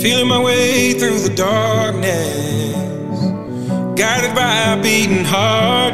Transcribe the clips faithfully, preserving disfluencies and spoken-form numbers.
feeling my way through the darkness, guided by a beating heart.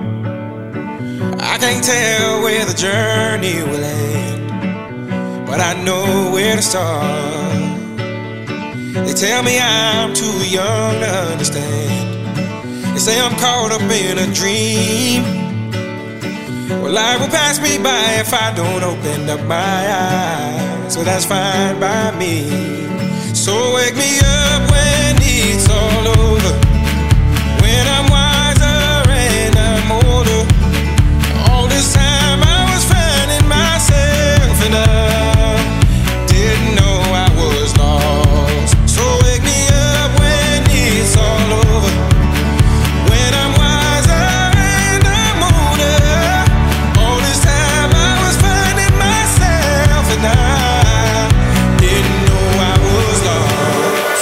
I can't tell where the journey will end, but I know where to start. They tell me I'm too young to understand. They say I'm caught up in a dream. Well, life will pass me by if I don't open up my eyes. So that's fine by me. So wake me up when it's all over, when I'm wiser and I'm older. All this time I was finding myself and I didn't know I was lost. So wake me up when it's all over, when I'm wiser and I'm older. All this time I was finding myself and I didn't know I was lost.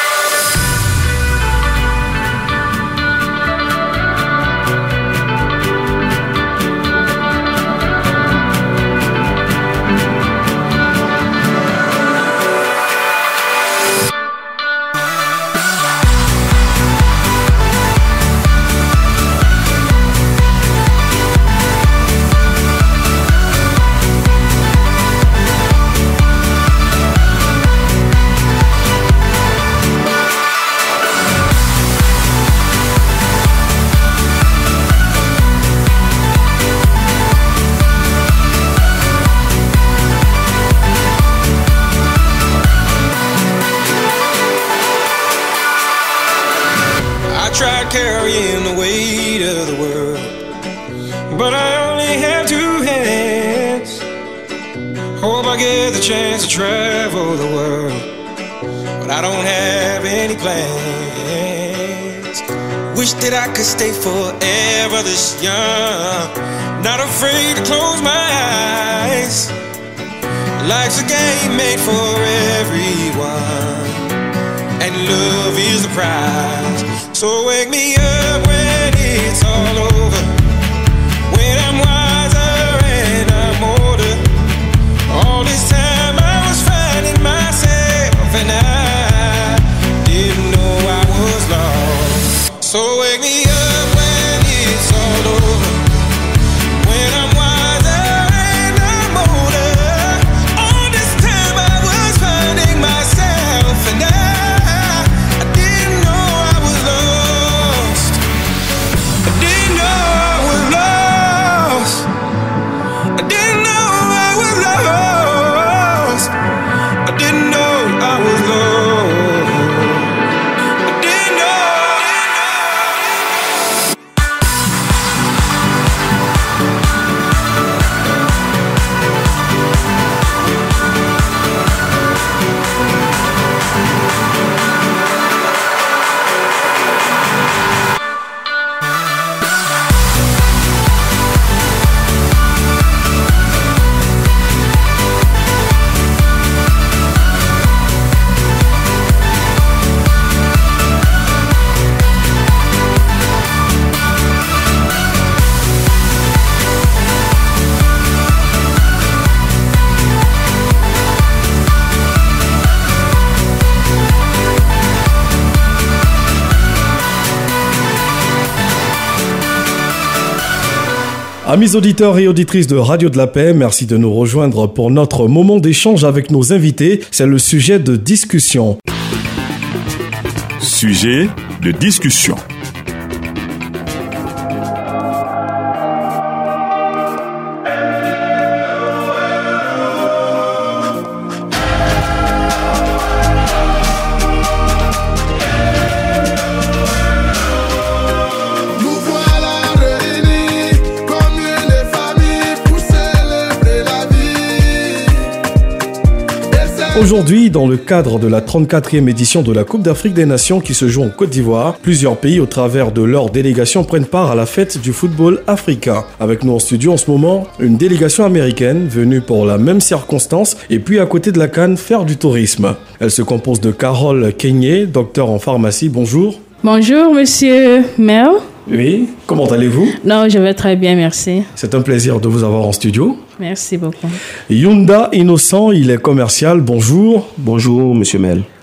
Tried carrying the weight of the world, but I only have two hands. Hope I get the chance to travel the world, but I don't have any plans. Wish that I could stay forever this young, not afraid to close my eyes. Life's a game made for everyone, and love is the prize. So wake me up when it's all over, when I'm wiser and I'm older. All this time I was finding myself and I didn't know I was lost. So wake me up when it's all over, when I'm wiser and I'm older. All this time I was finding myself and I Amis auditeurs et auditrices de Radio de la Paix, merci de nous rejoindre pour notre moment d'échange avec nos invités. C'est le sujet de discussion. Sujet de discussion. Aujourd'hui, dans le cadre de la trente-quatrième édition de la Coupe d'Afrique des Nations qui se joue en Côte d'Ivoire, plusieurs pays au travers de leurs délégations prennent part à la fête du football africain. Avec nous en studio en ce moment, une délégation américaine venue pour la même circonstance et puis à côté de la CAN faire du tourisme. Elle se compose de Carole Keigné, docteur en pharmacie. Bonjour. Bonjour, monsieur Mel. Oui, comment allez-vous? Non, je vais très bien, merci. C'est un plaisir de vous avoir en studio. Merci beaucoup. Yunda Innocent, il est commercial. Bonjour. Bonjour, monsieur Mel.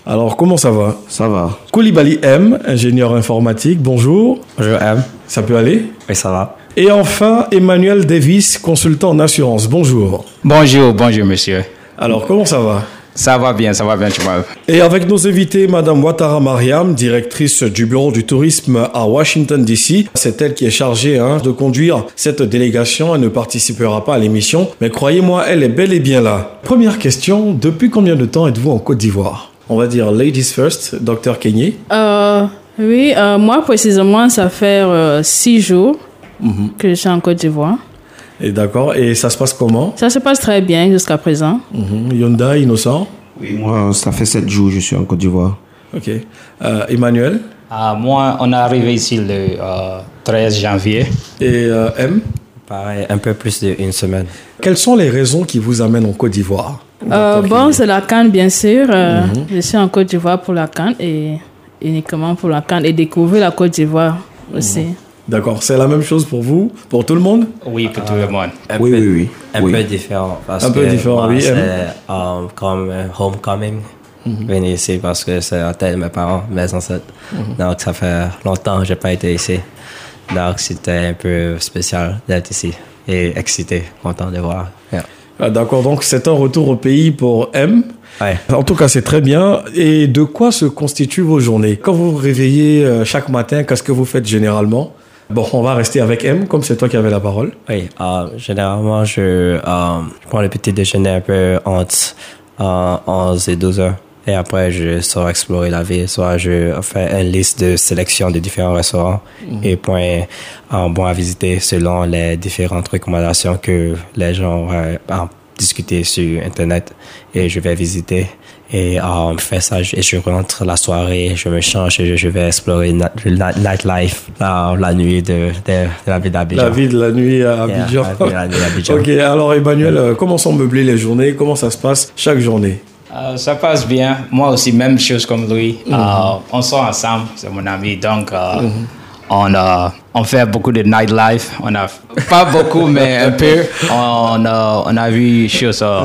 Alors, comment ça va? Ça va. Koulibaly M, ingénieur informatique, bonjour. Bonjour M. Ça peut aller? Oui, ça va. Et enfin, Emmanuel Davis, consultant en assurance, bonjour. Bonjour, bonjour monsieur. Alors, comment ça va? Ça va bien, ça va bien, tu vois. Et avec nos invités, Madame Ouattara Mariam, directrice du bureau du tourisme à Washington D C. C'est elle qui est chargée hein, de conduire cette délégation. Elle ne participera pas à l'émission, mais croyez-moi, elle est bel et bien là. Première question, depuis combien de temps êtes-vous en Côte d'Ivoire? On va dire ladies first, docteur Kenyé. Euh, oui, euh, moi précisément, ça fait euh, six jours mm-hmm. que je suis en Côte d'Ivoire. Et d'accord. Et ça se passe comment? Ça se passe très bien jusqu'à présent. Mm-hmm. Yonda, Innocent? Oui, moi, ça fait sept jours que je suis en Côte d'Ivoire. Ok. Euh, Emmanuel? euh, Moi, on est arrivé ici le euh, treize janvier. Et euh, M? Pareil, un peu plus d'une semaine. Quelles sont les raisons qui vous amènent en Côte d'Ivoire? euh, Bon, c'est la CAN, bien sûr. Euh, mm-hmm. Je suis en Côte d'Ivoire pour la CAN et uniquement pour la CAN et découvrir la Côte d'Ivoire aussi. Mm-hmm. D'accord, c'est la même chose pour vous, pour tout le monde? Oui, pour euh, tout le monde. Un oui, peu, oui, oui. Un oui. peu différent. Parce un que peu différent, oui. C'est um, comme homecoming. Mm-hmm. Venir ici parce que c'est la tête de mes parents, mes ancêtres. Mm-hmm. Donc, ça fait longtemps que je n'ai pas été ici. Donc, c'était un peu spécial d'être ici et excité, content de voir. Yeah. Ah, d'accord, donc c'est un retour au pays pour M. Ouais. En tout cas, c'est très bien. Et de quoi se constituent vos journées? Quand vous vous réveillez chaque matin, qu'est-ce que vous faites généralement? Bon, on va rester avec M, comme c'est toi qui avais la parole. Oui, euh, généralement, je, euh, je prends le petit déjeuner un peu entre euh, onze et douze heures. Et après, je sors explorer la ville. Soit je fais une liste de sélection de différents restaurants mmh. et points euh, bons à visiter selon les différentes recommandations que les gens euh, ont discuté sur Internet. Et je vais visiter. Et euh, je fais ça et je rentre la soirée, je me change et je, je vais explorer le nightlife, la, la nuit de, de, de la ville d'Abidjan. La vie de la nuit à Abidjan. Yeah, la nuit d'Abidjan. Ok, alors Emmanuel, euh, comment sont meublées les journées? Comment ça se passe chaque journée? Euh, ça passe bien. Moi aussi, même chose comme lui. Mm-hmm. euh, on sort ensemble, c'est mon ami. Donc, euh, mm-hmm. on, euh, on fait beaucoup de nightlife. On a pas beaucoup, mais un peu. On, euh, on a vu des choses. Euh,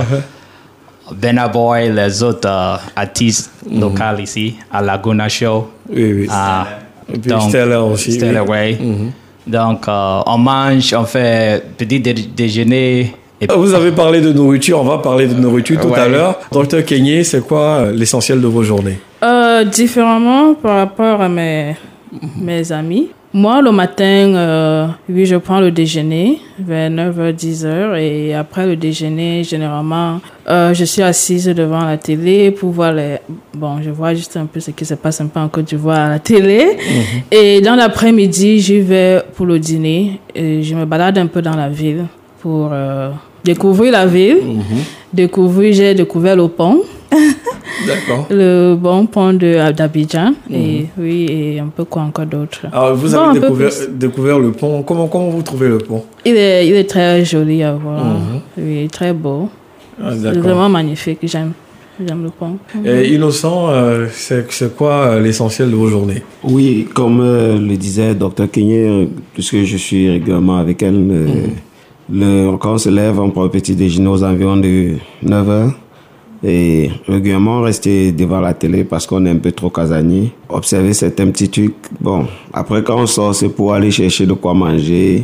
Benna Boy, les autres euh, artistes mm-hmm. locaux ici, à Laguna Show. Oui, oui. Euh, Et puis Stella aussi. Stella, oui. oui. Mm-hmm. Donc, euh, on mange, on fait petit dé- déjeuner. Et... Vous avez parlé de nourriture, on va parler de nourriture tout ouais. à l'heure. docteur Kenyé, c'est quoi l'essentiel de vos journées? euh, Différemment par rapport à mes, mm-hmm. mes amis. Moi, le matin, euh, oui, je prends le déjeuner vers neuf heures, dix heures. Et après le déjeuner, généralement, euh, je suis assise devant la télé pour voir les... Bon, je vois juste un peu ce qui se passe un peu en Côte d'Ivoire à la télé. Mm-hmm. Et dans l'après-midi, j'y vais pour le dîner. Et je me balade un peu dans la ville pour euh, découvrir la ville. Mm-hmm. Découvrir, j'ai découvert le pont. D'accord. Le bon pont de, d'Abidjan. Mmh. Et oui, et un peu quoi encore d'autre. Alors, vous bon, avez découvert, découvert le pont. Comment, comment vous trouvez le pont? Il est, il est très joli à voir. Mmh. Oui, très beau. Ah, c'est vraiment magnifique. J'aime, j'aime le pont. Et Innocent, euh, c'est, c'est quoi l'essentiel de vos journées? Oui, comme euh, le disait docteur Kenyé, euh, puisque je suis régulièrement avec elle, euh, mmh. le, quand on se lève, on prend un petit déjeuner aux environs de neuf heures. Et régulièrement rester devant la télé parce qu'on est un peu trop casanier, observer certains petits trucs. Bon, après quand on sort, c'est pour aller chercher de quoi manger.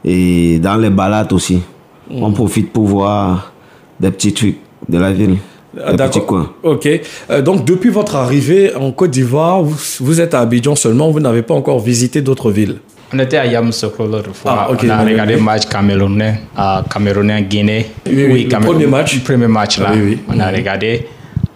Et dans les balades aussi, mmh. on profite pour voir des petits trucs de la ville, ah, des petits coins. Ok. Euh, donc depuis votre arrivée en Côte d'Ivoire, vous, vous êtes à Abidjan seulement, vous n'avez pas encore visité d'autres villes? On était à Yamoussoukro l'autre fois. Ah, okay, on a regardé le match camerounais, euh, camerounais Guinée. Oui, oui, oui, le Camé- premier match. Le premier match là. Ah, oui, oui. On a regardé.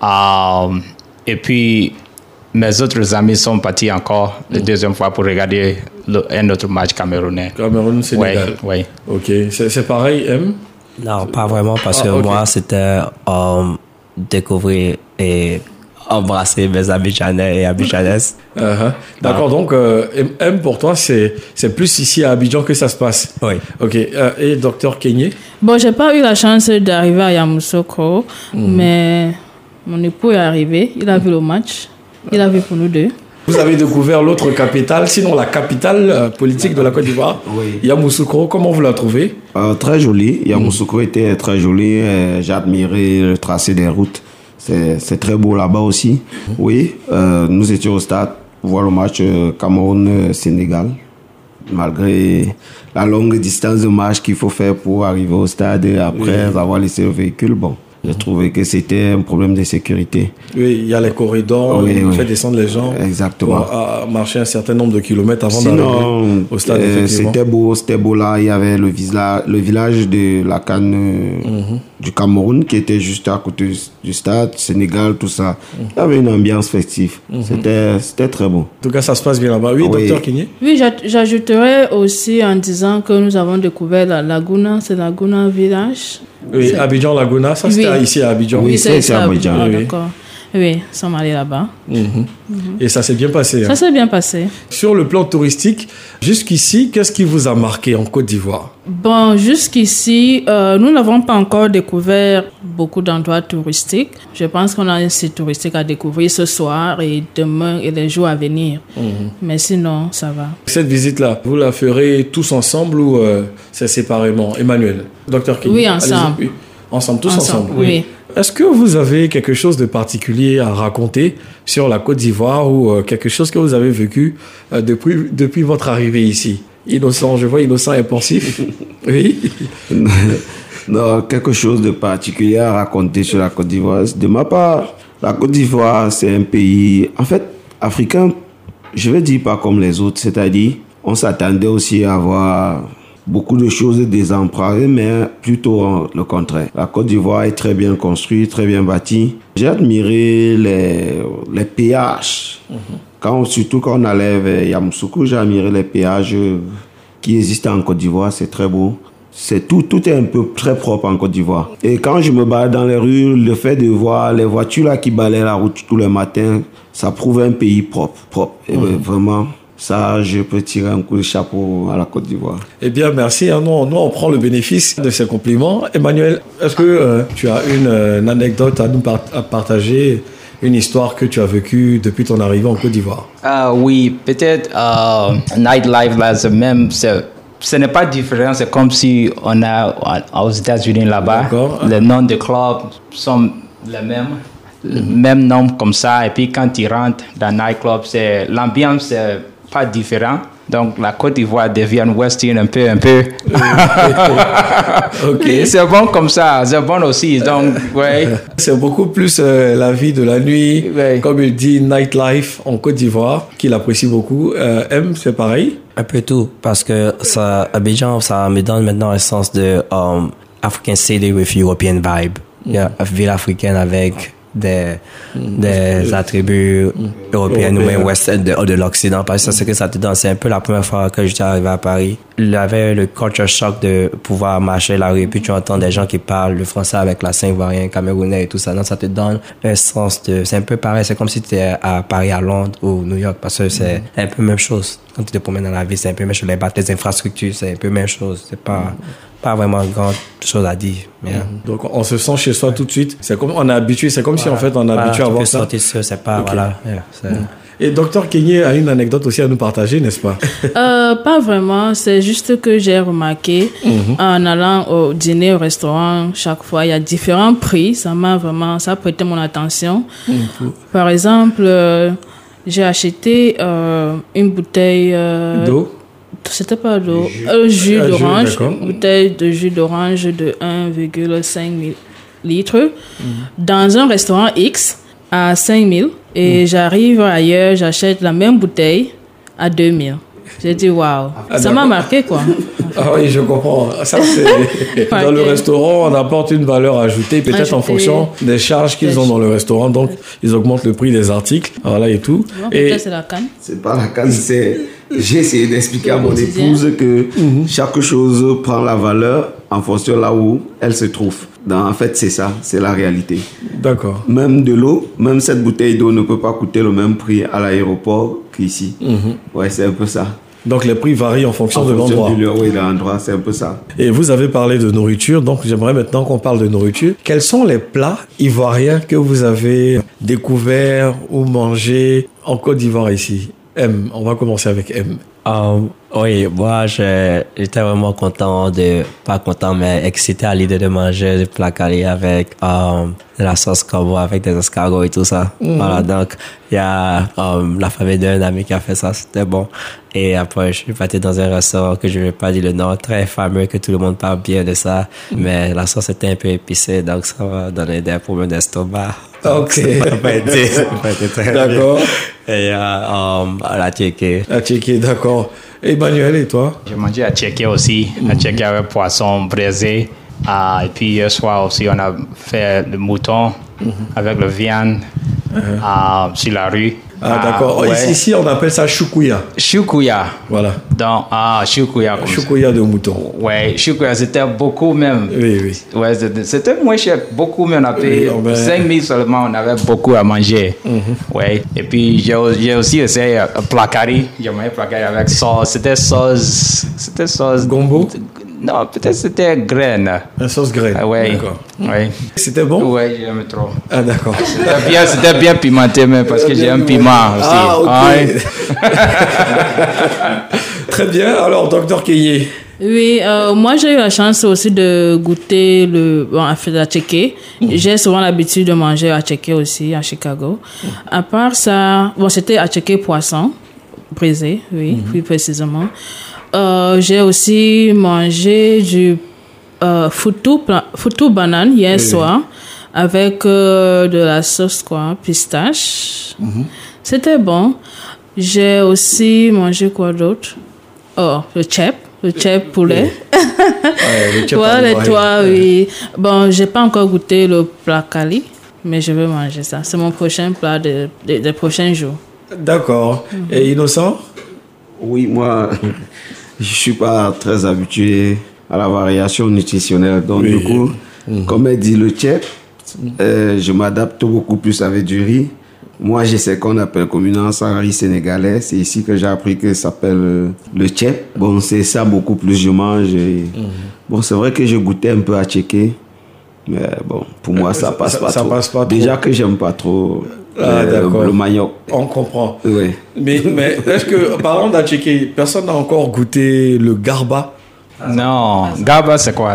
Euh, et puis mes autres amis sont partis encore la deuxième fois pour regarder le, un autre match camerounais. Cameroun Sénégal. Oui. Oui. Ok. C'est, c'est pareil, M? Non, pas vraiment parce ah, que okay. moi c'était um, découvrir et embrasser mes Abidjanais et Abidjanaises. Uh-huh. D'accord, ah. donc euh, M pour toi, c'est, c'est plus ici à Abidjan que ça se passe. Oui. Ok, euh, et docteur Kenyé? Bon, j'ai pas eu la chance d'arriver à Yamoussoukro, mm-hmm. mais mon époux est arrivé, il a vu le match, il a vu pour nous deux. Vous avez découvert l'autre capitale, sinon la capitale euh, politique de la Côte d'Ivoire, oui. Yamoussoukro, comment vous la trouvez? euh, Très jolie, Yamoussoukro mm. était très jolie, euh, j'ai admiré le tracé des routes. C'est, c'est très beau là-bas aussi. Mm-hmm. Oui, euh, nous étions au stade pour voir le match euh, Cameroun-Sénégal. Malgré la longue distance de marche qu'il faut faire pour arriver au stade et après oui. avoir laissé le véhicule, bon. J'ai trouvé que c'était un problème de sécurité. Oui, il y a les corridors, oui, on oui. fait descendre les gens. Exactement. Pour marcher un certain nombre de kilomètres avant Sinon, d'arriver au stade. Euh, c'était beau, c'était beau là. Il y avait le, visa, le village de la Cannes mm-hmm. du Cameroun qui était juste à côté du stade, Sénégal, tout ça. Mm-hmm. Il y avait une ambiance festive. Mm-hmm. C'était, c'était très beau. En tout cas, ça se passe bien là-bas. Oui, oui. docteur Kigné? Oui, j'ajouterais aussi en disant que nous avons découvert la Laguna, c'est Laguna Village. Oui, Abidjan Laguna, ça c'était oui. ici à Abidjan. Oui, c'est, c'est à Abidjan. Ah, oui. D'accord. Oui, nous sommes allés là-bas. Mm-hmm. Mm-hmm. Et ça s'est bien passé. Ça hein. s'est bien passé. Sur le plan touristique, jusqu'ici, qu'est-ce qui vous a marqué en Côte d'Ivoire? Bon, jusqu'ici, euh, nous n'avons pas encore découvert beaucoup d'endroits touristiques. Je pense qu'on a un site touristique à découvrir ce soir et demain et les jours à venir. Mm-hmm. Mais sinon, ça va. Cette visite-là, vous la ferez tous ensemble ou euh, c'est séparément? Emmanuel, docteur Kigné. Oui, ensemble. Oui. Ensemble, tous ensemble. ensemble oui. oui. Est-ce que vous avez quelque chose de particulier à raconter sur la Côte d'Ivoire ou euh, quelque chose que vous avez vécu euh, depuis, depuis votre arrivée ici? Innocent, je vois innocent et pensif. Oui. Non, quelque chose de particulier à raconter sur la Côte d'Ivoire. De ma part, la Côte d'Ivoire, c'est un pays, en fait, africain, je vais dire pas comme les autres. C'est-à-dire, on s'attendait aussi à avoir beaucoup de choses désemparées, mais plutôt le contraire. La Côte d'Ivoire est très bien construite, très bien bâtie. J'ai admiré les, les péages. Mm-hmm. Quand, surtout quand on allait vers Yamoussoukro, j'ai admiré les péages qui existent en Côte d'Ivoire. C'est très beau. C'est tout, tout est un peu très propre en Côte d'Ivoire. Et quand je me balade dans les rues, le fait de voir les voitures là qui balaient la route tous les matins, ça prouve un pays propre. propre. Et mm-hmm. vraiment... Ça, je peux tirer un coup de chapeau à la Côte d'Ivoire. Eh bien, merci. Nous, nous, on prend le bénéfice de ces compliments. Emmanuel, est-ce que euh, tu as une, une anecdote à nous part- à partager, une histoire que tu as vécue depuis ton arrivée en Côte d'Ivoire? Uh, oui, peut-être uh, nightlife, là, c'est même... C'est... Ce n'est pas différent, c'est comme si on a aux États-Unis là-bas. D'accord. Les noms des clubs sont les mêmes. Le même nom comme ça. Et puis quand ils rentrent dans le nightclub, c'est, l'ambiance, c'est pas différent. Donc, la Côte d'Ivoire devient western un peu, un peu. Ok. C'est bon comme ça, c'est bon aussi. Donc, ouais. C'est beaucoup plus euh, la vie de la nuit, ouais. Comme il dit, nightlife en Côte d'Ivoire, qu'il apprécie beaucoup. Euh, M, c'est pareil? Un peu tout, parce que ça, Abidjan, ça me donne maintenant un sens de um, African city with European vibe. Mm. Yeah, une ville africaine avec des, mmh. des attributs mmh. européens ou même ouest de, de l'Occident. Parce que c'est ce que ça te donne. C'est un peu la première fois que j'étais arrivé à Paris. Il y avait le culture shock de pouvoir marcher la rue et puis tu entends des gens qui parlent le français avec l'accent ivoirien, camerounais et tout ça. Donc ça te donne un sens de... C'est un peu pareil. C'est comme si tu étais à Paris, à Londres ou New York parce que c'est mmh. un peu la même chose. Quand tu te promènes dans la ville, c'est un peu même chose. Les bâtiments, les infrastructures, c'est un peu la même chose. C'est pas... Mmh. Pas vraiment grand chose à dire. Yeah. Donc on se sent chez soi tout de suite. C'est comme on est habitué. C'est comme voilà. si en fait on est voilà, habitué à voir ça. Sortir sur, c'est pas okay. Voilà. Yeah, c'est... Mm. Et docteur Kigné a une anecdote aussi à nous partager, n'est-ce pas? euh, Pas vraiment. C'est juste que j'ai remarqué mm-hmm. en allant au dîner au restaurant chaque fois il y a différents prix. Ça m'a vraiment ça a prêté mon attention. Mm-hmm. Par exemple, euh, j'ai acheté euh, une bouteille euh, d'eau. C'était pas d'eau, un jus euh, d'orange, une bouteille de jus d'orange de un virgule cinq litres mmh. dans un restaurant X à cinq mille et mmh. j'arrive ailleurs, j'achète la même bouteille à deux mille. J'ai dit waouh, ah, ça m'a marqué quoi. Ah oui, je comprends. Ça, c'est... Dans le restaurant, on apporte une valeur ajoutée, peut-être Ajouté. En fonction des charges qu'ils des ont dans le restaurant. Donc, ils augmentent le prix des articles. Voilà et tout. Bon, et... c'est la canne. C'est pas la canne, c'est... J'ai essayé d'expliquer à mon épouse que mm-hmm. chaque chose prend la valeur en fonction de là où elle se trouve. Donc, en fait, c'est ça, c'est la réalité. D'accord. Même de l'eau, même cette bouteille d'eau ne peut pas coûter le même prix à l'aéroport qu'ici. Mm-hmm. Ouais, c'est un peu ça. Donc les prix varient en fonction en de fonction l'endroit. Du lieu, oui, de l'endroit, c'est un peu ça. Et vous avez parlé de nourriture, donc j'aimerais maintenant qu'on parle de nourriture. Quels sont les plats ivoiriens que vous avez découverts ou mangés en Côte d'Ivoire ici? M, on va commencer avec M. Um, Oui, moi, je- j'étais vraiment content de, pas content, mais excité à l'idée de manger le plat calé avec euh, la sauce corbeau, avec des escargots et tout ça. Voilà, donc, il y a euh, la famille d'un ami qui a fait ça, c'était bon. Et après, je suis parti dans un restaurant que je ne vais pas dire le nom, très fameux, que tout le monde parle bien de ça, mais la sauce était un peu épicée, donc ça va donner des problèmes d'estomac. Ok. Ça n'a pas été, ça n'a pas été très bien. D'accord. Et euh, euh, la tchéquée. À checker, d'accord. Emmanuel, et toi? J'ai mangé à Tchéquie aussi, à Tchéquie avec poisson braisé. Ah, et puis hier soir aussi, on a fait le mouton avec le viande ah, sur la rue. Ah, d'accord. ouais. Ici, ici, on appelle ça choukouya. Choukouya. Voilà. Donc, ah, choukouya. comme ça. Choukouya de mouton. Ouais, choukouya, c'était beaucoup même. Oui, oui. Ouais, c'était c'était moins cher, beaucoup, mais on a payé Oui, on va- cinq mille seulement, on avait beaucoup à manger. Ouais. Et puis, j'ai j'ai aussi essayé un plat curry. J'ai mangé plat curry avec sauce. C'était sauce. C'était sauce. Gombo? Non, peut-être c'était graine. La sauce graine. Ah, ouais. D'accord. Ouais. C'était bon? Ouais, j'aime trop. Ah, d'accord. C'était bien, c'était bien pimenté, mais parce que j'ai un piment aussi. Ah, ok. Ouais. Très bien. Alors, docteur Kenyé. Oui, euh, moi j'ai eu la chance aussi de goûter le, bon, en fait, la tchéké. J'ai souvent l'habitude de manger à tchéké aussi, à Chicago. À part ça, bon, c'était à tchéké poisson, brisé, oui, plus précisément. Euh, j'ai aussi mangé du euh, foutou, pla- foutou banane hier soir avec euh, de la sauce, quoi, pistache. C'était bon. J'ai aussi mangé quoi d'autre? Oh, le chep. Le chep poulet. Ouais, le chep Voilà, à et l'oreille. toi, oui. Bon, j'ai pas encore goûté le plat cali, mais je vais manger ça. C'est mon prochain plat de- de- des prochains jours. D'accord. Et Innocent? Oui, moi, je suis pas très habitué à la variation nutritionnelle. Donc, Oui. du coup, comme elle dit le tchèp, euh, je m'adapte beaucoup plus avec du riz. Moi, j'ai ce qu'on appelle communément ça riz sénégalais. C'est ici que j'ai appris que ça s'appelle euh, le tchèp. Bon, c'est ça beaucoup plus je mange. Et... Bon, c'est vrai que j'ai goûté un peu à tchéquer. Mais bon, pour moi, ça ça- passe ça- pas ça trop. passe pas trop. Déjà que j'aime pas trop Ah, euh, d'accord. le manioc. On comprend. Oui. Mais, mais est-ce que, parlant d'un tchéké, personne n'a encore goûté le garba? Non, gaba, c'est quoi?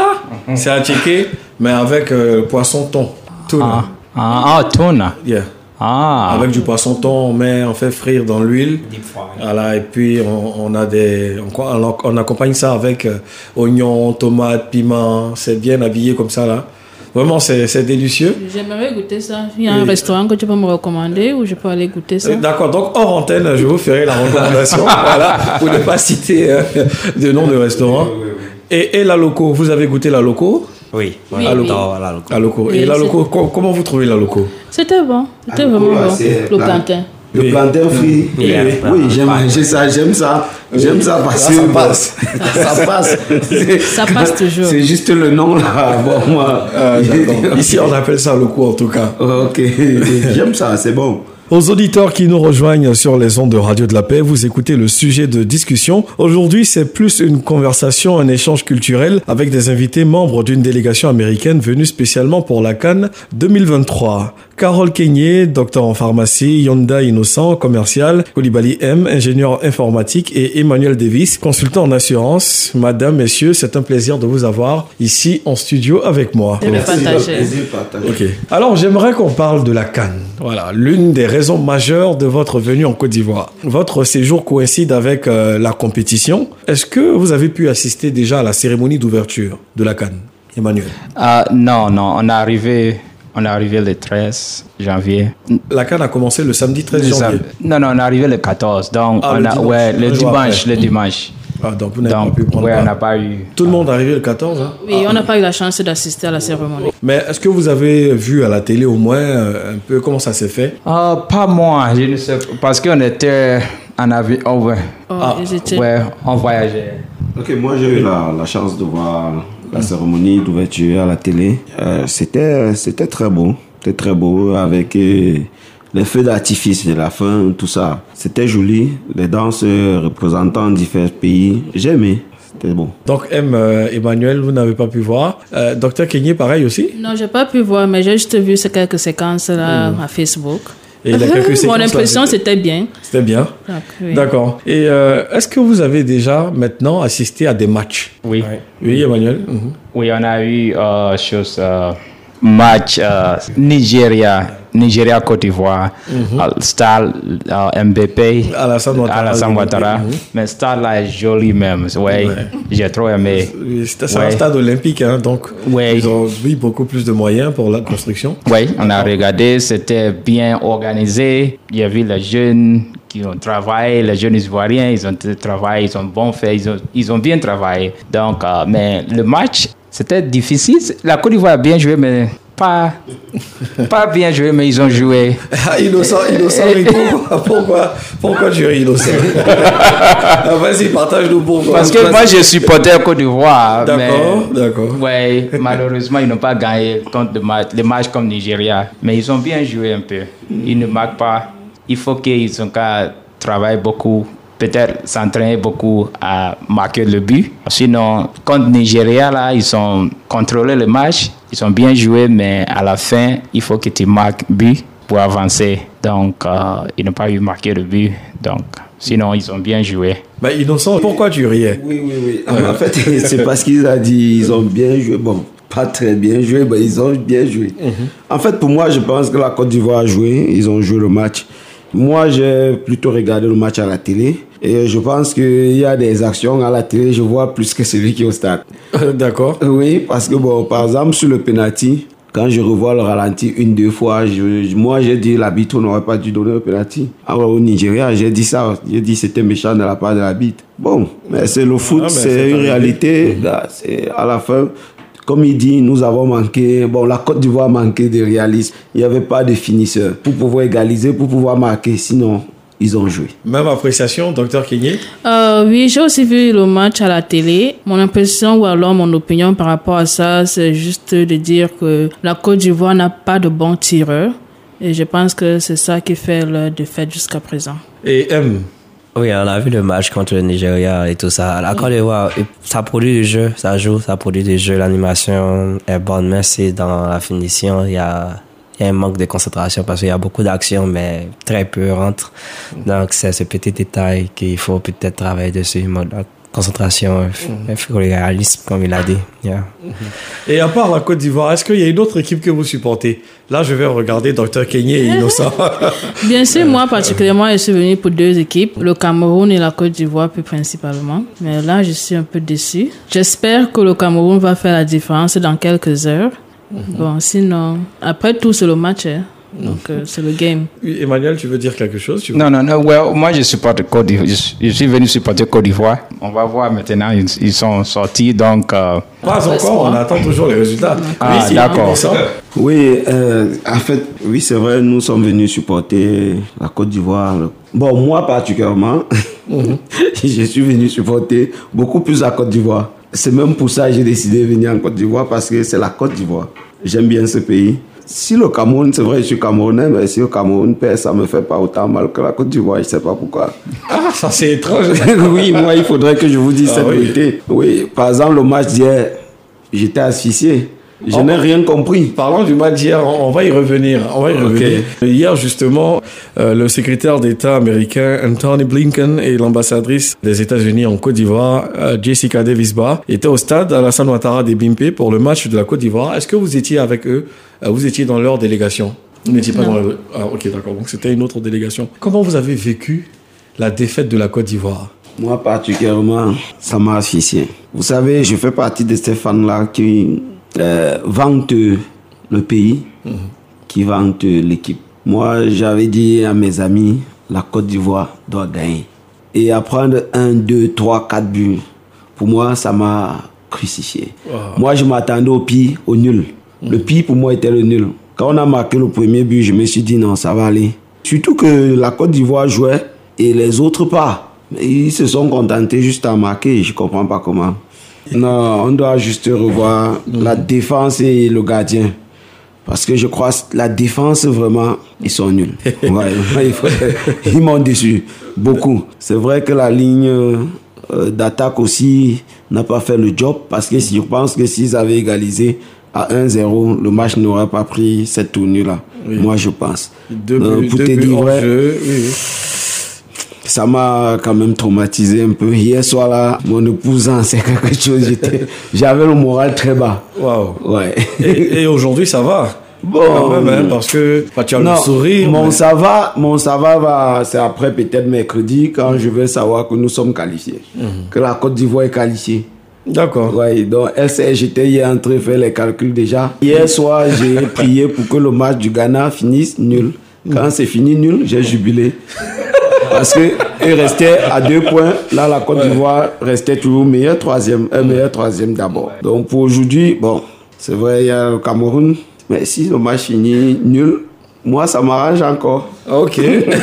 C'est un tchéké, mais avec euh, poisson thon. Tuna. Ah, ah, ah, tuna. Yeah. Ah, Avec du poisson thon, on met, on fait frire dans l'huile. Voilà, et puis on, on a des, on, on- on accompagne ça avec euh, oignons, tomates, piment. C'est bien habillé comme ça là. Vraiment, c'est c'est délicieux. J'aimerais goûter ça. Il y a un Oui. restaurant que tu peux me recommander où je peux aller goûter ça. Euh, D'accord, donc hors antenne, je vous ferai la recommandation, voilà, pour ne pas citer euh, de nom de restaurant. Et, et la loco, vous avez goûté la loco? Oui, Oui, voilà, oui. dans la loco. La loco. Oui, Et la c'est- loco, co- comment vous trouvez la loco? C'était bon. C'était Ah, vraiment là, bon. c'est Le plat- plantain. Le Oui. plantain frit. Oui, Oui, oui. oui, j'ai mangé ça, j'aime ça. J'aime ça parce Là, que ça bon, passe. ça passe. C'est- Ça passe toujours. C'est juste le nom là. Bon, moi. Ah, d'accord. Ici, on appelle ça loco en tout cas. Ok, j'aime ça, c'est bon. Aux auditeurs qui nous rejoignent sur les ondes de Radio de la Paix, vous écoutez le sujet de discussion. Aujourd'hui, c'est plus une conversation, un échange culturel avec des invités membres d'une délégation américaine venue spécialement pour la Cannes deux mille vingt-trois. Carole Kenyé, docteur en pharmacie, Yonda Innocent, commercial, Koulibaly M, ingénieur informatique et Emmanuel Davis, consultant en assurance. Madame, messieurs, c'est un plaisir de vous avoir ici en studio avec moi. C'est le partager. Plaisir partagé. Ok. Alors, j'aimerais qu'on parle de la Cannes. Voilà, l'une des raisons majeures de votre venue en Côte d'Ivoire. Votre séjour coïncide avec euh, la compétition. Est-ce que vous avez pu assister déjà à la cérémonie d'ouverture de la Cannes, Emmanuel? Ah, non, non, on est arrivé, on est arrivé le treize janvier. La Cannes a commencé le samedi treize janvier. Non, non, on est arrivé le quatorze. Donc, Ah, on le a, dimanche. ouais, le Un jour dimanche, après. le dimanche. Ah, donc vous n'avez pas Donc, pu prendre ouais, on n'a part. pas eu. Tout le monde est arrivé le quatorze, hein? Oui, on n'a pas eu la chance d'assister à la cérémonie. Mais est-ce que vous avez vu à la télé au moins euh, un peu comment ça s'est fait? Ah, pas moi, je ne sais pas. Parce qu'on était en avion. Oh, ouais. Oh, Ah, ils étaient- Ouais, on voyageait. Ok, moi j'ai eu la, la chance de voir la cérémonie d'ouverture à la télé. Euh, c'était, c'était très beau. C'était très beau avec euh, les feux d'artifice de la fin, tout ça. C'était joli. Les danses représentant différents pays. J'ai aimé. C'était bon. Donc, M, euh, Emmanuel, vous n'avez pas pu voir. Euh, docteur Kenyé, pareil aussi? Non, j'ai pas pu voir, mais j'ai juste vu ces quelques séquences là à Facebook. Et il y a quelques séquences, Mon impression, là, c'était bien. C'était bien. Donc, oui. D'accord. Et euh, est-ce que vous avez déjà maintenant assisté à des matchs? Oui. Oui, Emmanuel. Mhm. Oui, on a eu euh, chose, euh, match euh, Nigeria, Nigeria Côte d'Ivoire, mm-hmm. euh, stade euh, M B P, Alassane Ouattara. Alassane Ouattara. Mm-hmm. Mais stade là est joli même. Ouais, ouais. J'ai trop aimé. C'est ouais. un stade olympique, hein, donc ouais. ils ont eu beaucoup plus de moyens pour la construction. Oui, on a regardé, c'était bien organisé. Il y avait les jeunes qui ont travaillé, les jeunes Ivoiriens, ils ont travaillé, ils ont bon fait, ils ont, ils ont bien travaillé. Donc, euh, mais le match, c'était difficile. La Côte d'Ivoire a bien joué, mais pas, pas bien joué, mais ils ont joué. Innocent, innocent, pourquoi, pourquoi, pourquoi tu ris, innocent? Vas-y, partage-nous pourquoi. Parce que moi, je supportais Côte d'Ivoire. D'accord, d'accord. Oui, malheureusement, ils n'ont pas gagné contre les matchs, les matchs comme Nigeria. Mais ils ont bien joué un peu. Ils ne marquent pas. Il faut qu'ils ont qu'à travailler beaucoup, peut-être s'entraîner beaucoup à marquer le but. Sinon, contre Nigeria, là, ils ont contrôlé le match, ils ont bien joué, mais à la fin, il faut que tu marques but pour avancer. Donc, euh, ils n'ont pas eu marqué le but. Donc, sinon, ils ont bien joué. Bah, innocent, pourquoi tu riais? Oui, oui, oui. En fait, c'est parce qu'ils ont dit ils ont bien joué. Bon, pas très bien joué, mais ils ont bien joué. Mm-hmm. En fait, pour moi, je pense que la Côte d'Ivoire a joué. Ils ont joué le match. Moi, j'ai plutôt regardé le match à la télé et je pense qu'il y a des actions à la télé, je vois plus que celui qui est au stade. D'accord. Oui, parce que, bon, par exemple, sur le penalty, quand je revois le ralenti une, deux fois, je, moi, j'ai dit l'arbitre n'aurait pas dû donner le penalty. Alors, au Nigeria, j'ai dit ça. J'ai dit c'était méchant de la part de l'arbitre. Bon, mais c'est le foot, ah, c'est, c'est une réalité. Là, c'est à la fin. Comme il dit, nous avons manqué, bon, la Côte d'Ivoire manquait de réalisme. Il n'y avait pas de finisseur pour pouvoir égaliser, pour pouvoir marquer. Sinon, ils ont joué. Même appréciation, docteur Kenyé? euh, Oui, j'ai aussi vu le match à la télé. Mon impression, ou alors mon opinion par rapport à ça, c'est juste de dire que la Côte d'Ivoire n'a pas de bons tireurs. Et je pense que c'est ça qui fait leur défaite jusqu'à présent. Et M? Oui, on a vu le match contre le Nigeria et tout ça. La Côte d'Ivoire, ça produit du jeu, ça joue, ça produit du jeu. L'animation est bonne, mais c'est dans la finition, il y a, il y a un manque de concentration parce qu'il y a beaucoup d'actions, mais très peu rentre. Donc, c'est ce petit détail qu'il faut peut-être travailler dessus. La concentration, mm-hmm. le réalisme, comme il a dit. Yeah. Mm-hmm. Et à part la Côte d'Ivoire, est-ce qu'il y a une autre équipe que vous supportez? Là, je vais regarder docteur Kenyé et Innocent. Bien sûr, moi particulièrement, je suis venu pour deux équipes, le Cameroun et la Côte d'Ivoire plus principalement. Mais là, je suis un peu déçu. J'espère que le Cameroun va faire la différence dans quelques heures. Mm-hmm. Bon, sinon, après tout, c'est le match. Hein. Donc, euh, c'est le game. Emmanuel, tu veux dire quelque chose? Tu veux... Non, non, non. Well, moi, je supporte Côte d'Ivoire. Je, je suis venu supporter Côte d'Ivoire. On va voir maintenant. Ils, ils sont sortis, donc... Euh... Pas encore, on attend toujours les résultats. Ah, oui, d'accord. Oui, euh, en fait, oui, c'est vrai, nous sommes venus supporter la Côte d'Ivoire. Bon, moi particulièrement, mm-hmm. je suis venu supporter beaucoup plus la Côte d'Ivoire. C'est même pour ça que j'ai décidé de venir en Côte d'Ivoire, parce que c'est la Côte d'Ivoire. J'aime bien ce pays. Si le Cameroun, c'est vrai, je suis Camerounais, mais si le Cameroun perd, ça me fait pas autant mal que la Côte d'Ivoire, je sais pas pourquoi. Ah, ça c'est étrange. Oui, moi, il faudrait que je vous dise ah, cette oui. vérité. Oui, par exemple, le match d'hier, j'étais asphyxié. Je oh, n'ai rien compris. Parlons du match d'hier, on va y revenir. On va y revenir. Okay. Hier, justement, euh, le secrétaire d'État américain Anthony Blinken et l'ambassadrice des États-Unis en Côte d'Ivoire, euh, Jessica Davis-Ba, étaient au stade Alassane Ouattara des Bimpe pour le match de la Côte d'Ivoire. Est-ce que vous étiez avec eux? euh, Vous étiez dans leur délégation? Vous n'étiez pas non. dans le... Ah, ok, d'accord. Donc, c'était une autre délégation. Comment vous avez vécu la défaite de la Côte d'Ivoire? Moi, particulièrement, ça m'a asphyxié. Vous savez, je fais partie de ces fans-là qui... Euh, vante le pays, mmh. qui vante l'équipe. Moi, j'avais dit à mes amis, la Côte d'Ivoire doit gagner. Et à prendre un, deux, trois, quatre buts, pour moi, ça m'a crucifié. Oh. Moi, je m'attendais au pire, au nul. Mmh. Le pire, pour moi, était le nul. Quand on a marqué le premier but, je me suis dit non, ça va aller. Surtout que la Côte d'Ivoire jouait et les autres pas. Ils se sont contentés juste à marquer, je ne comprends pas comment. Non, on doit juste revoir mmh. la défense et le gardien. Parce que je crois que la défense, vraiment, ils sont nuls. Ouais, ils m'ont déçu. Beaucoup. C'est vrai que la ligne euh, d'attaque aussi n'a pas fait le job, parce que si, je pense que s'ils avaient égalisé à un zéro, le match n'aurait pas pris cette tournure-là. Oui. Moi, je pense. Deux euh, buts, pour deux te buts dire, en ouais, jeu, oui. Ça m'a quand même traumatisé un peu. Hier soir, là, mon épouse, c'est quelque chose. J'étais, j'avais le moral très bas. Waouh. Ouais. Et, et aujourd'hui, ça va? Bon. Quand même, hein, parce que enfin, tu as non, le sourire. Mon mais... ça va, mon ça va, va c'est après peut-être mercredi quand je vais savoir que nous sommes qualifiés. Mm-hmm. Que la Côte d'Ivoire est qualifiée. D'accord. Ouais, donc elle sait, j'étais hier en train de faire les calculs déjà. Hier soir, j'ai prié pour que le match du Ghana finisse nul. Quand mm. c'est fini nul, j'ai jubilé. Parce qu'il restait à deux points. Là, la Côte ouais. d'Ivoire restait toujours meilleur troisième, un meilleur troisième d'abord. Donc pour aujourd'hui, bon, c'est vrai, il y a le Cameroun. Mais si le match finit nul, moi, ça m'arrange encore. Ok.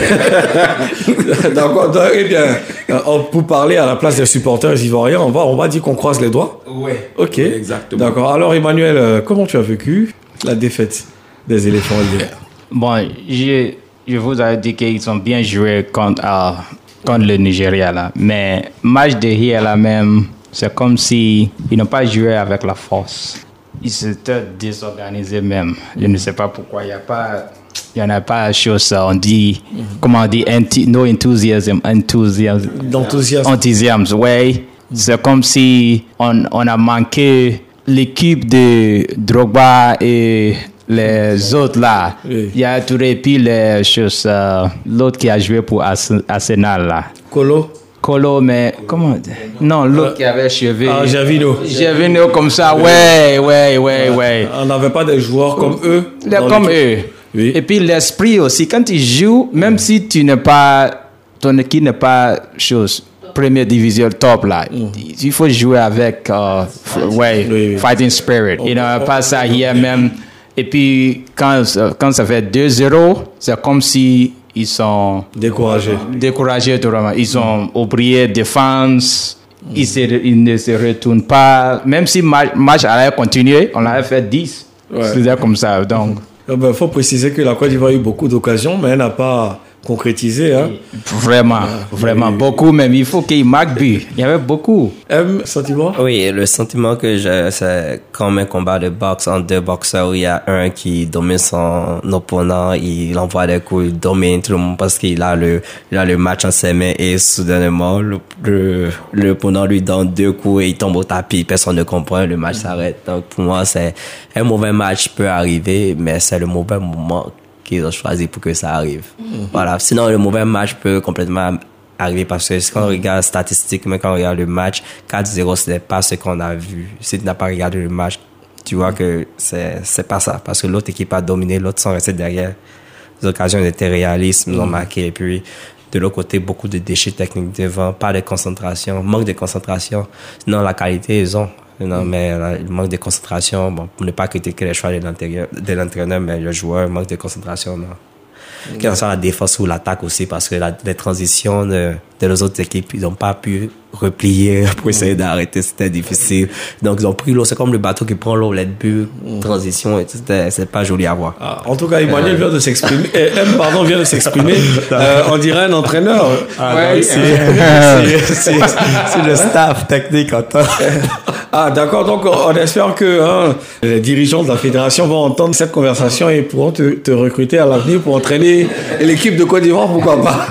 D'accord. Donc, eh bien, pour parler à la place des supporters ivoiriens, on va, on va dire qu'on croise les doigts. Oui. Ok. Oui, exactement. D'accord. Alors, Emmanuel, comment tu as vécu la défaite des éléphants hier? Bon, je, je vous avais dit qu'ils ont bien joué contre, euh, contre le Nigeria, là. Mais match de hier, là même, c'est comme si ils n'ont pas joué avec la force. Ils s'étaient désorganisés même. Je ne sais pas pourquoi. Il n'y a pas, il y en a pas chose. On dit, mm-hmm. comment on dit, anti, no enthusiasm, enthusiasm. D'enthousiasme. Enthousiasme, ouais. Mm-hmm. C'est comme si on, on a manqué l'équipe de Drogba et les autres là. Oui. Il y a Touré et puis les choses, euh, l'autre qui a joué pour Arsenal là. Colo. Colo, mais comment? Non, l'autre euh, qui avait cheveux. Ah, Gervinho. Gervinho comme ça, ouais, ouais, ouais, ouais. On n'avait pas des joueurs comme eux. Les, comme eux. Oui. Et puis l'esprit aussi, quand ils jouent, même mm. si tu n'es pas, ton équipe n'est pas chose, première division top là, mm. il faut jouer avec, uh, ouais, oui, oui. fighting spirit. Il n'y a pas ça hier même. Et puis quand, quand ça fait deux zéro, c'est comme si ils sont découragés. Découragés, totalement. Ils ont oublié défense. Mm. Ils, se, ils ne se retournent pas. Même si le match, match allait continuer, on avait fait dix. Ouais. C'était comme ça. Donc, il ben, faut préciser que la Côte d'Ivoire a eu beaucoup d'occasions, mais elle n'a pas concrétisé. Hein. Vraiment, vraiment. Oui. Beaucoup même. Il faut qu'il marque but. Il y avait beaucoup. M, sentiment? Oui, le sentiment que j'ai, c'est comme un combat de boxe entre deux boxeurs où il y a un qui domine son opponent, il envoie des coups, il domine tout le monde parce qu'il a le, il a le match en ses mains et soudainement, le, le, le opponent lui donne deux coups et il tombe au tapis. Personne ne comprend, le match s'arrête. Donc, pour moi, c'est un mauvais match peut arriver, mais c'est le mauvais moment qu'ils ont choisi pour que ça arrive. Mm-hmm. Voilà. Sinon, le mauvais match peut complètement arriver parce que quand on regarde statistiquement, quand on regarde le match, quatre zéro, ce n'est pas ce qu'on a vu. Si tu n'as pas regardé le match, tu vois que c'est, c'est pas ça. Parce que l'autre équipe a dominé, l'autre sont restés derrière. Les occasions étaient réalistes, ils ont marqué. Et puis, de l'autre côté, beaucoup de déchets techniques devant, pas de concentration, manque de concentration. Sinon, la qualité, ils ont. Non, mais euh, il manque de concentration. Bon, pour ne pas critiquer les choix de l'intérieur, de l'entraîneur, mais le joueur manque de concentration. Non. Mm-hmm. Quelle que soit la défense ou l'attaque aussi, parce que la, les transitions de, de les autres équipes, ils n'ont pas pu replier pour essayer d'arrêter. C'était difficile. Donc, ils ont pris l'eau. C'est comme le bateau qui prend l'eau, les buts, mm-hmm. transition, et c'était, c'est pas joli à voir. Ah, en tout cas, Emmanuel euh... vient de s'exprimer. M, pardon, vient de s'exprimer. euh, on dirait un entraîneur. Ah, ouais, non, c'est, c'est, c'est, c'est le staff technique en temps. Ah, d'accord. Donc, on espère que hein, les dirigeants de la fédération vont entendre cette conversation et pourront te, te recruter à l'avenir pour entraîner l'équipe de Côte d'Ivoire, pourquoi pas.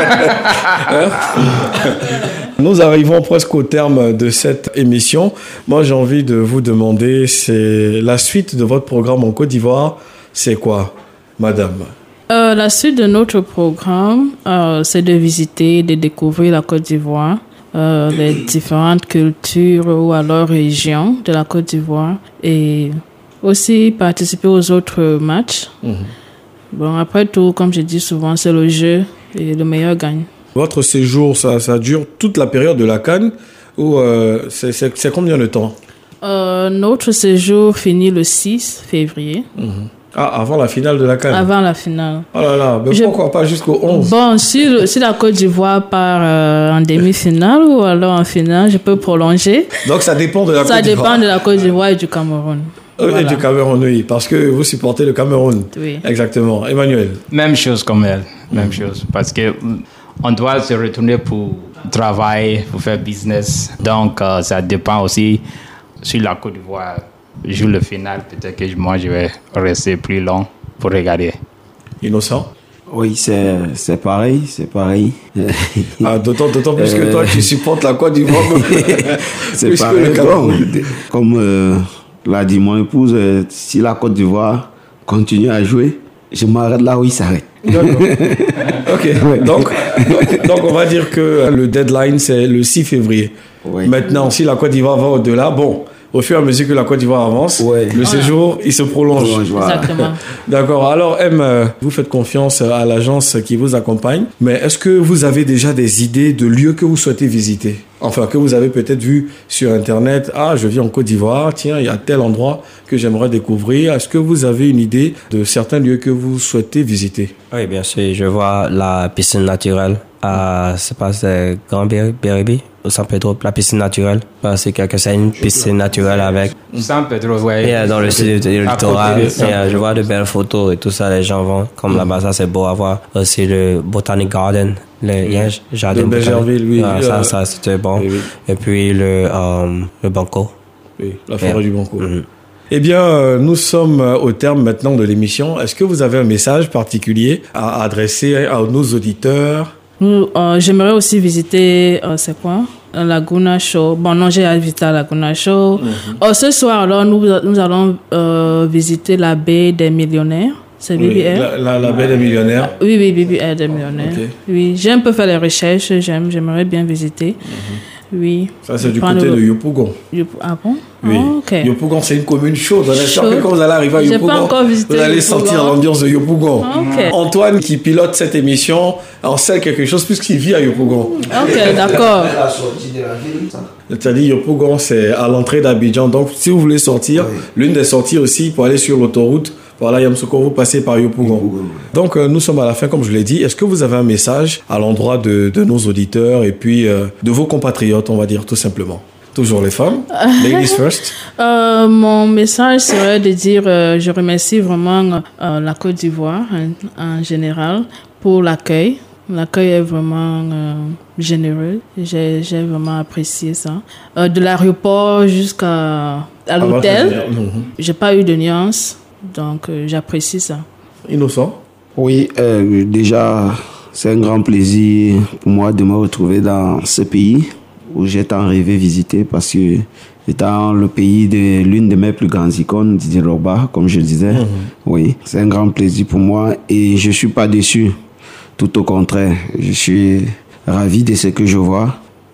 Hein? Nous arrivons presque au terme de cette émission. Moi, j'ai envie de vous demander, c'est la suite de votre programme en Côte d'Ivoire, c'est quoi, madame? Euh, la suite de notre programme, euh, c'est de visiter, de découvrir la Côte d'Ivoire. Euh, les différentes cultures ou alors régions de la Côte d'Ivoire et aussi participer aux autres matchs. Mmh. Bon, après tout, comme je dis souvent, c'est le jeu et le meilleur gagne. Votre séjour, ça, ça dure toute la période de la CAN ou euh, c'est, c'est, c'est combien de temps? euh, Notre séjour finit le six février. Mmh. Ah, avant la finale de la CAN. Avant la finale. Oh là là, mais je... pourquoi pas jusqu'au onze? Bon, si, si la Côte d'Ivoire part euh, en demi-finale ou alors en finale, je peux prolonger. Donc ça dépend de la ça Côte d'Ivoire. Ça dépend de la Côte d'Ivoire et du Cameroun. Voilà. Et du Cameroun, oui, parce que vous supportez le Cameroun. Oui. Exactement. Emmanuel? Même chose comme elle, même chose. Parce que on doit se retourner pour travailler, pour faire business. Donc, euh, ça dépend aussi sur la Côte d'Ivoire. Joue le final, peut-être que moi, je vais rester plus long pour regarder. Innocent? Oui, c'est, c'est pareil, c'est pareil. Ah, d'autant, d'autant plus que toi, tu supportes la Côte d'Ivoire. C'est pareil. Bon, comme euh, l'a dit mon épouse, euh, si la Côte d'Ivoire continue à jouer, je m'arrête là où il s'arrête. D'accord. Ok. Ouais. Donc, donc, donc, on va dire que le deadline, c'est le six février. Ouais. Maintenant, si la Côte d'Ivoire va au-delà, bon, au fur et à mesure que la Côte d'Ivoire avance, ouais. le séjour, il se prolonge. prolonge voilà. Exactement. D'accord. Alors, M, vous faites confiance à l'agence qui vous accompagne, mais est-ce que vous avez déjà des idées de lieux que vous souhaitez visiter? Enfin, que vous avez peut-être vu sur Internet. Ah, je vis en Côte d'Ivoire. Tiens, il y a tel endroit que j'aimerais découvrir. Est-ce que vous avez une idée de certains lieux que vous souhaitez visiter? Oui, bien sûr. Je vois la piscine naturelle à, c'est pas, c'est Grand Béribi, au San Pedro, la piscine naturelle. C'est que c'est une piscine naturelle avec. San Pedro, ouais. Et dans le sud du littoral. Et je vois de belles photos et tout ça. Les gens vont, comme là-bas, ça c'est beau à voir. Aussi le Botanic Garden. Le yeah, jardin de Bergerville, oui. Ah, ça, ça c'était bon. Oui, oui. Et puis le, um, le Banco. Oui, la forêt yeah. du Banco. Mm-hmm. Eh bien, euh, nous sommes au terme maintenant de l'émission. Est-ce que vous avez un message particulier à adresser à nos auditeurs? Nous, euh, j'aimerais aussi visiter, euh, c'est quoi? Laguna Show. Bon, non, j'ai visité la Laguna Show. Mm-hmm. Oh, ce soir, alors, nous, nous allons euh, visiter la baie des millionnaires. C'est B B R. Oui, la, la, la baie des millionnaires. Oui, oui, B B R des millionnaires. Okay. Oui, j'ai un peu fait les recherches, j'aime, j'aimerais bien visiter. Mm-hmm. Oui. Ça, c'est du côté le... de Yopougon. Yop... Ah bon? Oui. Oh, okay. Yopougon, c'est une commune chaude. On est sûr que quand vous allez arriver à Yopougon, vous allez Yopougon. sentir l'ambiance de Yopougon. Okay. Antoine, qui pilote cette émission, en sait quelque chose puisqu'il vit à Yopougon. Ok, d'accord. La sortie de la ville, ça. C'est-à-dire Yopougon, c'est à l'entrée d'Abidjan. Donc, si vous voulez sortir, oui. l'une des sorties aussi pour aller sur l'autoroute, voilà, Yamoussoukro, vous passez par Yopougon. Yopougon. Donc, euh, nous sommes à la fin, comme je l'ai dit. Est-ce que vous avez un message à l'endroit de, de nos auditeurs et puis euh, de vos compatriotes, on va dire, tout simplement? Toujours les femmes. Ladies first. Euh, mon message serait de dire, euh, je remercie vraiment euh, la Côte d'Ivoire en, en général pour l'accueil. L'accueil est vraiment euh, généreux. J'ai, j'ai vraiment apprécié ça. Euh, de l'aéroport jusqu'à à l'hôtel, ah, mm-hmm. j'ai pas eu de nuances. Donc, euh, j'apprécie ça. Innocent? Oui, euh, déjà, c'est un grand plaisir pour moi de me retrouver dans ce pays où j'ai tant rêvé visiter parce que étant le pays de l'une de mes plus grandes icônes, Didier Drogba, comme je le disais. Mm-hmm. Oui, c'est un grand plaisir pour moi et je suis pas déçu. Tout au contraire, je suis ravi de ce que je vois.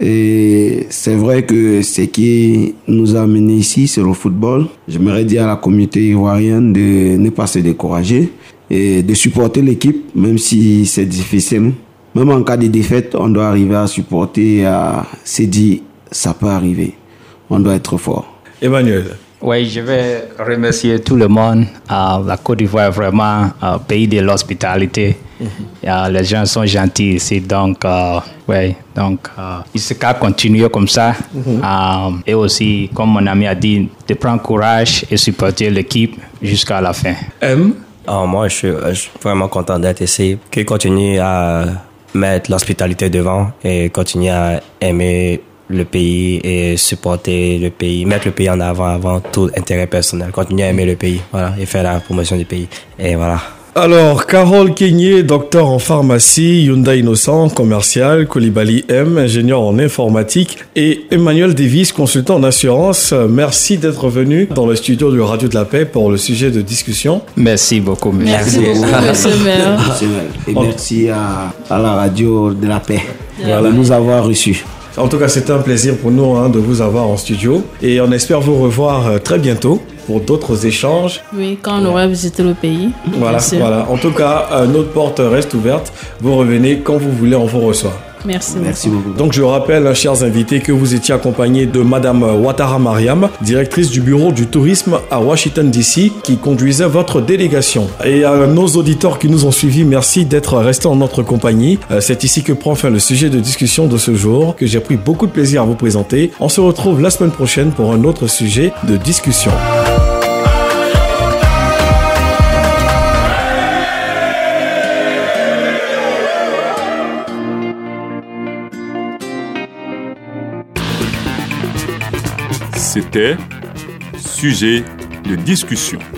Et c'est vrai que ce qui nous a amenés ici, c'est le football. J'aimerais dire à la communauté ivoirienne de ne pas se décourager et de supporter l'équipe, même si c'est difficile. Même en cas de défaite, on doit arriver à supporter et à se dire, ça peut arriver. On doit être fort. Emmanuel? Oui, je vais remercier tout le monde. Euh, la Côte d'Ivoire est vraiment un pays de l'hospitalité. Mm-hmm. Euh, les gens sont gentils ici, donc, euh, ouais, donc euh, il se qu'à continuer comme ça. Mm-hmm. euh, et aussi, comme mon ami a dit, de prendre courage et supporter l'équipe jusqu'à la fin. M? Oh, moi, je suis, je suis vraiment content d'être ici. Qu'ils continuent à mettre l'hospitalité devant et continuer à aimer le pays et supporter le pays, mettre le pays en avant avant tout intérêt personnel, continuer à aimer le pays, voilà, et faire la promotion du pays. Et voilà. Alors, Carole Keigné, docteur en pharmacie, Yunda Innocent, commercial, Koulibaly M, ingénieur en informatique, et Emmanuel Davis, consultant en assurance. Merci d'être venu dans le studio de Radio de la Paix pour le sujet de discussion. Merci beaucoup. Merci, merci beaucoup, monsieur le maire. Et merci à, à la Radio de la Paix voilà. de nous avoir reçus. En tout cas, c'était un plaisir pour nous hein, de vous avoir en studio et on espère vous revoir euh, très bientôt pour d'autres échanges. Oui, quand on aura visité le pays. Voilà, voilà. En tout cas, euh, notre porte reste ouverte. Vous revenez quand vous voulez, on vous reçoit. Merci. Merci beaucoup. Donc, je rappelle, chers invités, que vous étiez accompagnés de Madame Ouattara Mariam, directrice du bureau du tourisme à Washington D C, qui conduisait votre délégation. Et à nos auditeurs qui nous ont suivis, merci d'être restés en notre compagnie. C'est ici que prend fin le sujet de discussion de ce jour, que j'ai pris beaucoup de plaisir à vous présenter. On se retrouve la semaine prochaine pour un autre sujet de discussion. C'était Sujet de discussion.